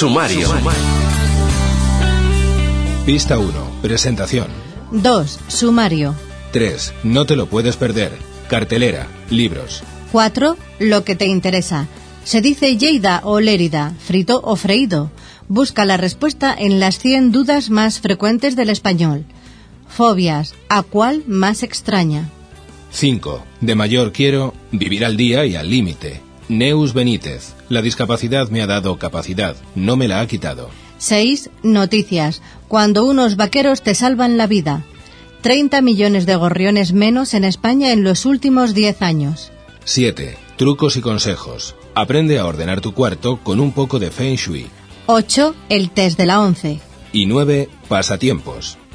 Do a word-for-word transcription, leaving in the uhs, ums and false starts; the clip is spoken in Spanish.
Sumario. Pista uno. Presentación. dos. Sumario. tres. No te lo puedes perder. Cartelera. Libros. cuatro. Lo que te interesa. ¿Se dice Lleida o Lérida? ¿Frito o freído? Busca la respuesta en las cien dudas más frecuentes del español. Fobias. ¿A cuál más extraña? cinco. De mayor quiero vivir al día y al límite. Neus Benítez. La discapacidad me ha dado capacidad, no me la ha quitado. seis. Noticias. Cuando unos vaqueros te salvan la vida. treinta millones de gorriones menos en España en los últimos diez años. siete. Trucos y consejos. Aprende a ordenar tu cuarto con un poco de Feng Shui. ocho. El test de la once. Y nueve. Pasatiempos.